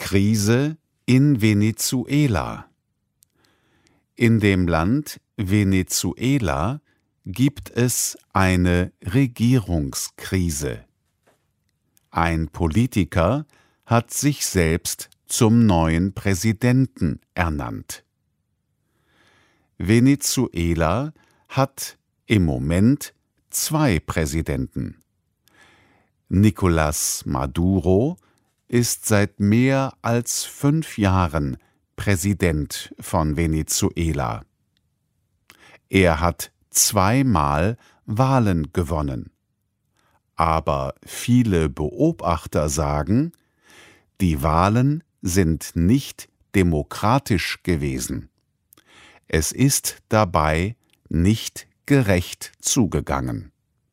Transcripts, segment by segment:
Krise in Venezuela. In dem Land Venezuela gibt es eine Regierungskrise. Ein Politiker hat sich selbst zum neuen Präsidenten ernannt. Venezuela hat im Moment 2 Präsidenten. Nicolás Maduro ist seit mehr als 5 Jahren Präsident von Venezuela. Er hat 2-mal Wahlen gewonnen. Aber viele Beobachter sagen, die Wahlen sind nicht demokratisch gewesen. Es ist dabei nicht gerecht zugegangen.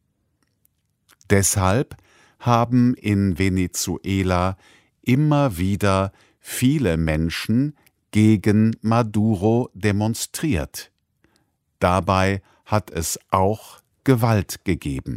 Deshalb haben in Venezuela immer wieder viele Menschen gegen Maduro demonstriert. Dabei hat es auch Gewalt gegeben.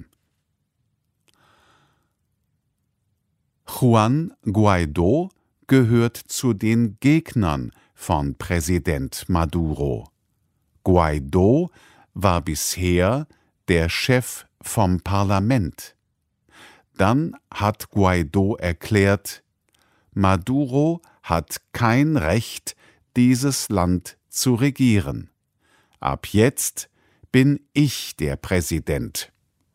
Juan Guaidó gehört zu den Gegnern von Präsident Maduro. Guaidó war bisher der Chef vom Parlament. Dann hat Guaidó erklärt, Maduro hat kein Recht, dieses Land zu regieren. Ab jetzt bin ich der Präsident.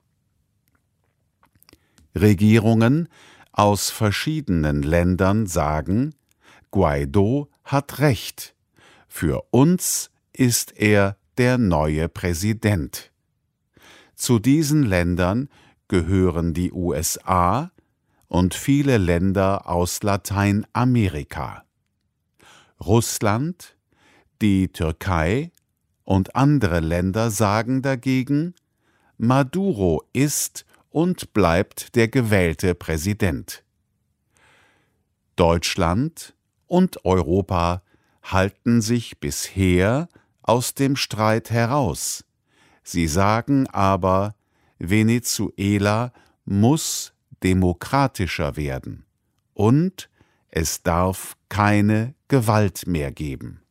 Regierungen aus verschiedenen Ländern sagen, Guaidó hat Recht. Für uns ist er der neue Präsident. Zu diesen Ländern gehören die USA und viele Länder aus Lateinamerika. Russland, die Türkei und andere Länder sagen dagegen, Maduro ist und bleibt der gewählte Präsident. Deutschland und Europa halten sich bisher aus dem Streit heraus. Sie sagen aber, Venezuela muss demokratischer werden und es darf keine Gewalt mehr geben.